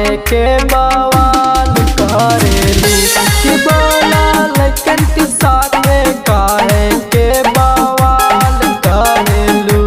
के बवाल करेलू कि बोला लइकन के साथ काहे के बवाल करेलू।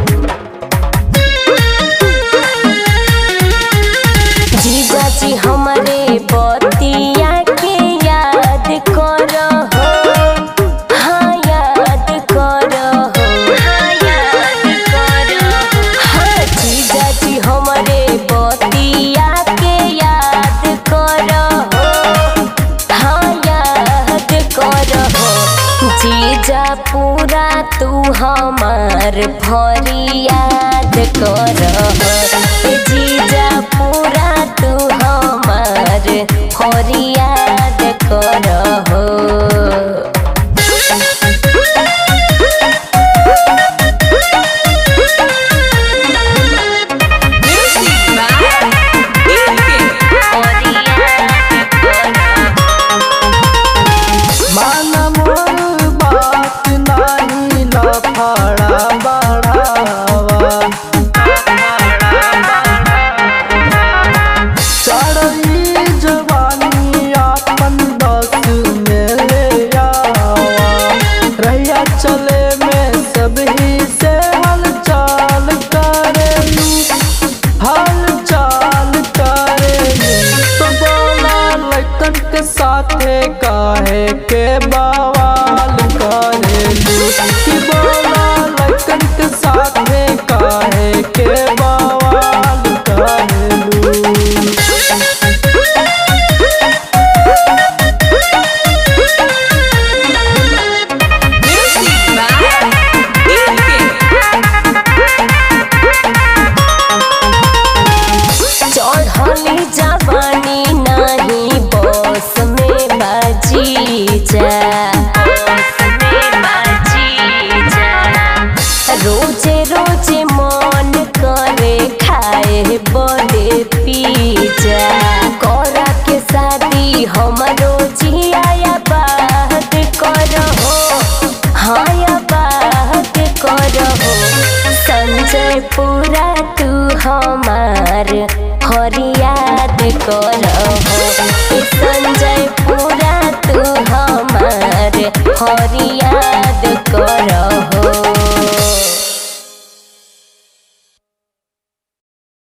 जीजा जी हमारे बतिया के याद करो हो, हाँ याद करो हो, हाँ याद करो हो। हाँ जीजा जी हमारे बतिया के याद करो हो, हाँ याद करो हो। जीजा पूरा तू हमार फरियाद करो हो, जीजा पूरा तू हमार फरियाद करो हो। माना मोर बात नाही लफड़ा बढ़ावा, चढ़ी जवानी अपन बस में ले आवा। रैया चले में सब ही से हलचल करेलू, हलचल करेलू। तो बोला लइकन के साथे काहे के बवाल करेलू कि बोला लइकन के साथे काहे के बवाल करेलू। चढ़ली जवानी नहीं बस में बाजी जा, रोजे रोजे मन करे खाए बड़े पिज्जा। करा के शादी हमरो जिया बात करो, हाँ बात करो। संजय पूरा तू हमार फरियाद करो, संजय पूरा तू हमार फरियाद करो।